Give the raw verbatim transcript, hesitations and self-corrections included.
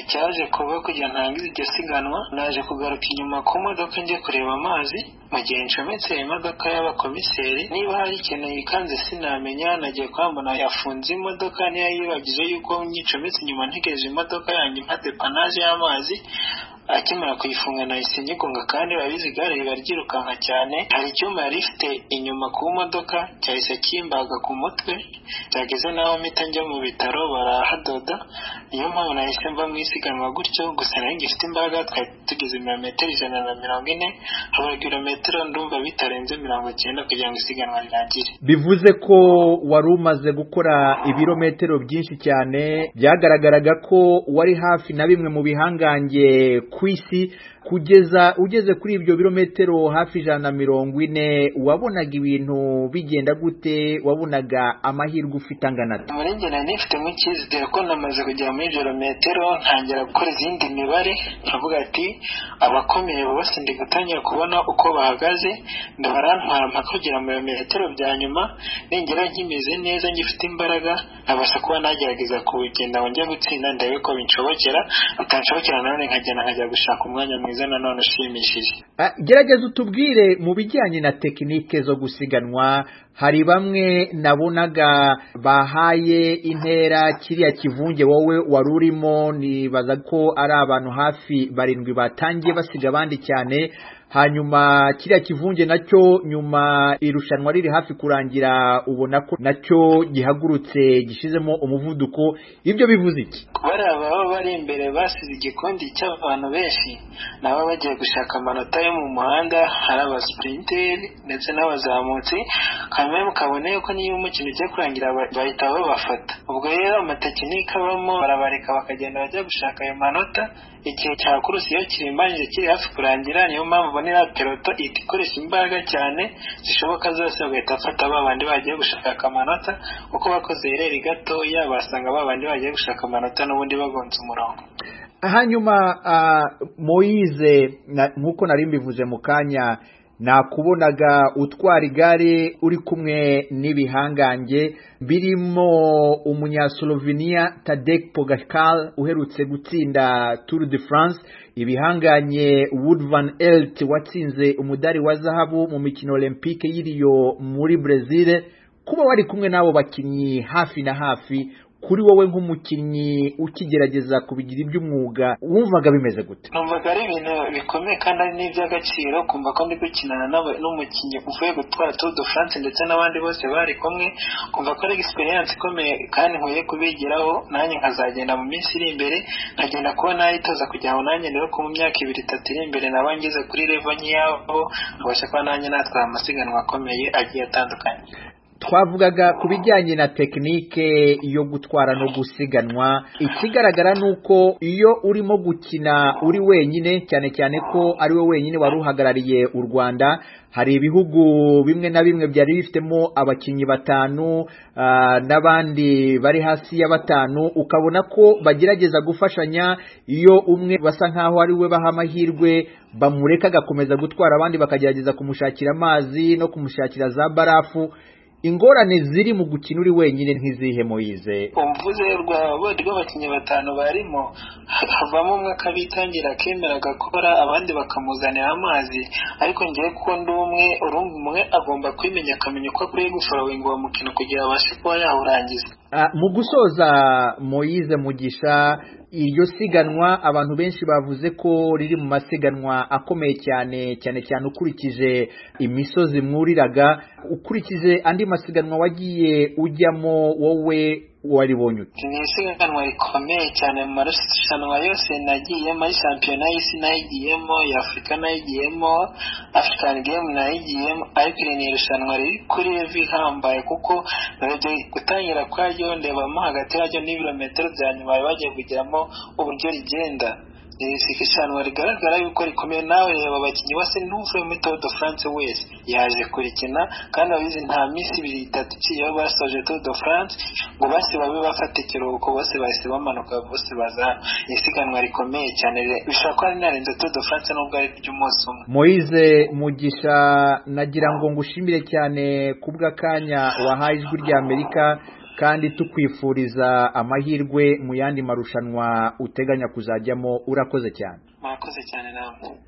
cyaje kuba kugira ntangize iryo siganwa naje kugaruka inyuma ku modoka njye kureba amazi mu gihe ncometse imodoka y'abakomiseri niba hari ikintu yikanze sinamenya nagiye kwambona yafunze imodoka niyo yibagije yuko nyicometse inyuma ntegereje imodoka yanjye mpa depanaje y'amazi akimara kuyifunga nahise nyigonga kandi babizi igare riba ryirukanka cyane hari icyuma yari ifite inyuma ku modoka cyahise kimbaga ku mutwe cyageze naho mpita njya mu bitaro barahadoda niyo mpamvu nahise mva mu isiganwa gutyo gusa nari ngifite imbaraga twari tugeze ibirometero ijana na mirongo ine habura ibirometero ndumva bitarenze mirongo icyenda kugira ngo isiganwa rirangire. Bivuze ko wari umaze gukora ibirometero byinshi cyane byagaragaraga ko wari hafi na bimwe mu bihangange ku isi kugeza ugeze kuri ibyo birometero hafi ijana na mirongo ine wabonaga ibintu bigenda gute wabonaga amahirwe ufite angana ate? Muri njye nari nifitemo icyizere ko namaze kugera muri ibyo birometero ntangira gukora izindi mibare nkavuga ati abakomeye bose ndi gutangira kubona uko bahagaze ndabarantwara mpaka kugera mu birometero bya nyuma ningera nkimeze neza ngifite imbaraga nabasha kuba nagerageza kugenda ngo njye gutsinda ndebe ko binshobokera bitanshobokera nanone nkagenda nkajya gushaka umwanya mwiza nanone ushimishije. Gerageza utubwire mu bijyanye na tekinike zo gusiganwa hari bamwe nabonaga bahaye intera kiriya kivunge wowe wari urimo nibaza ko ari abantu hafi barindwi batangiye basiga abandi cyane hanyuma kiriya kivunge nacyo nyuma irushanwa riri hafi kurangira ubona ko nacyo gihagurutse gishizemo umuvuduko ibyo bivuze iki? Bari ababa bari imbere basize igikundi cy'abantu benshi nabo bagiye gushaka amanota yo mu muhanda hari abasprinteri ndetse n'abazamutsi kamwe mukabone ko niyo umukino ugiye kurangira bahita babafata ubwo rero amatekinike abamo barabareka bakagenda bajya gushaka ayo manota igihe cya kurusi iyo kirimbanyije kiri hafi kurangira niyo mpamvu bonera peloto ikoresha imbaraga cyane zishoboka zose bagahita bafata babandi bagiye gushaka amanota uko bakoze rero gatoya basanga babandi bagiye gushaka amanota n'ubundi bagonze umurongo. Hanyuma uh, Moise nkuko nari mbivuze mu kanya nakubonaga utwara igare uri kumwe n'ibihangange birimo umunyaslovenia Tadej Pogačar uherutse gutsinda Tour de France ibihanganye Wout van Aert watsinze umudari wa zahabu mu mikino Olympique y'Rio muri Brazil kuba wari kumwe nabo bakinyi hafi na hafi kuri wowe nk'umukinyi ukigerageza kubigira iby'umwuga wumvaga bimeze gute? Numvaga ari ibintu bikomeye kandi ari n'iby'agaciro kumva ko ndi gukinana n'umukinyi uvuye gutwara Tour de France ndetse n'abandi bose bari kumwe kumva ko ari experience ikomeye kandi nkuye kubigiraho nanjye nkazagenda mu minsi iri imbere nkagenda kuba nayitoza kugira ngo nanjye rero ko mu myaka ibiri itatu iri imbere nabangeze kuri level nyabo nkabasha kuba nanjye natwara amasiganwa akomeye agiye atandukanye. Twavugaga ku bijyanye na tekinike yo gutwara no gusiganwa ikigaragara nuko iyo urimo gukina uri wenyine cyane cyane ko ari we wenyine wari uhagarariye u Rwanda hari ibihugu bimwe na bimwe byari bifitemo abakinyi batanu uh, n'abandi bari hasi ya batanu ukabona ko bagerageza gufashanya iyo umwe basa nkaho ari we baha amahirwe bamureka agakomeza gutwara abandi bakagerageza kumushakira amazi no kumushakira za barafu. Ingorane ziri mu gukina uri wenyine ntizihe Moise? Umvuze rwa rw'abakinnyi batanu barimo havamo umwe akabitangira akemera gakora abandi bakamuzanira amazi ariko ngiye kuko ndi umwe urumva umwe agomba kwimenya akamenya uko akwiye gufollowing uwo mukino kugira abashe kuba yawurangiza. Uh, mu gusoza Moise Mugisha iryo siganwa abantu benshi bavuze ko riri mu masiganwa akomeye cyane cyane cyane ukurikije imisozi mwuriraga ukurikije andi masiganwa wagiye ujyamo wowe waribonye ute? Ni isiganwa rikomeye cyane mu marushanwa yose nagiye muri shampiyona y'isi nayigiyemo ya Afrika nayigiyemo African Game nayigiyemo ariko ni irushanwa riri kuri level ihambaye kuko nagiye gutangira kwaryo ndebamo hagati yaryo n'ibirometero bya nyuma bagiye kugeramo uburyo rigenda isikishanwa rigaragara yuko rikomeye nawe reba abakinnyi bose n'uvuye muri Tour de France wese yaje kurikina kandi abizi nta minsi ibiri itatu ciyo basoje Tour de France ngo basi babe bafata ikiruhuko bose bahise bamanuka bose baza isiganwa rikomeye cyane bishaka ko ari narenze Tour de France nubwo ari by'umunsi umwe. Moise Mugisha nagira ngo ngushimire cyane kubwa kanya wahaye ijwi rya Amerika kandi tukwifuriza amahirwe mu yandi marushanwa uteganya kuzajyamo. Urakoze cyane. Murakoze cyane nawe.